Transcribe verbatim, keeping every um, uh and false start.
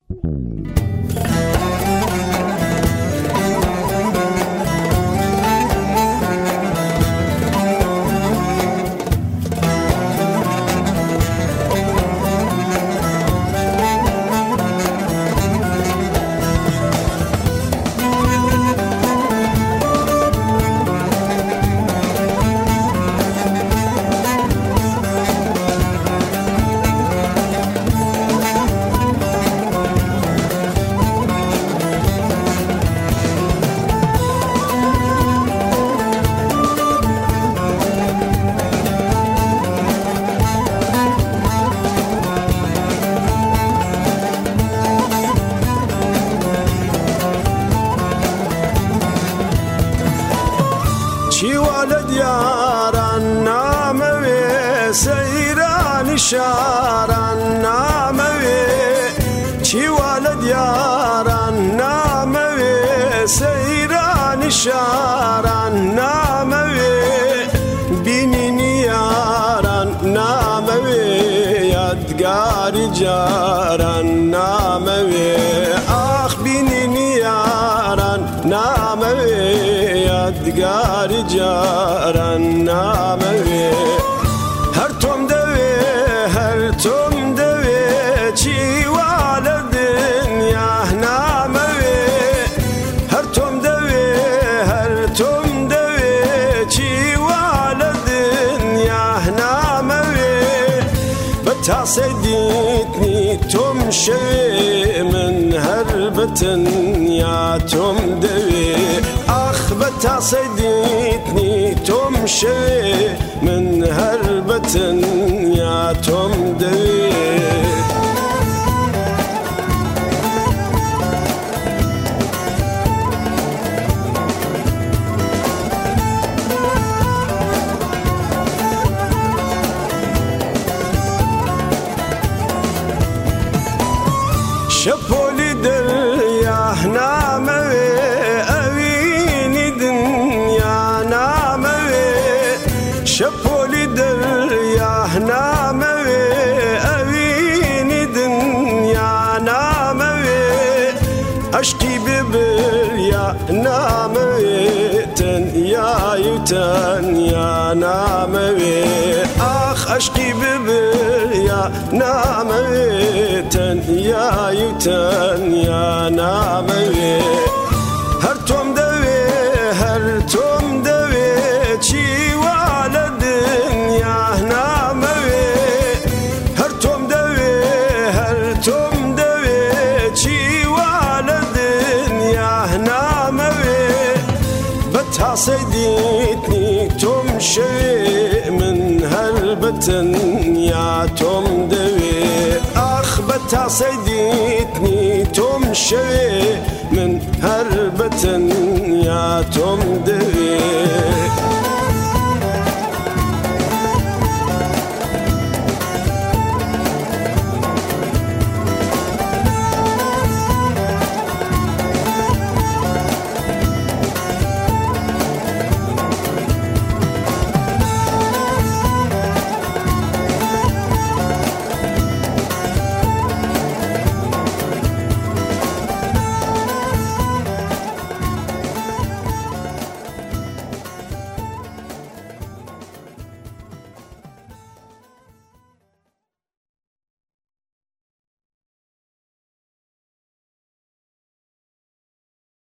چی والد یاران ناموی سیران شاران ناموی چی والد یاران ناموی سیران شاران ناموی بینین یاران ناموی یادگاری جاران ناموی آخ بینین یاران ناموی یادگاری جاران ناموی هر توم دوی هر توم دوی چی والدین یا ناموی هر توم دوی هر توم دوی چی والدین یا ناموی بتعصدیتنی توم شوی من هر بتن یا توم دوی بتعصديتني تمشي من هربة يا تمدي شبولي دل يا هنامي شپولی دل یا ناموی اوینی دنیا ناموی عشقی ببر یا ناموی تن یا یوتن یا ناموی آخ عشقی ببر یا ناموی تن یا یوتن یا ناموی هر توم دوی هر توم دوی چی تعصديتني تمشي من هربة يا توم دوي أخ بتعصديتني تمشي من هربة يا توم دوي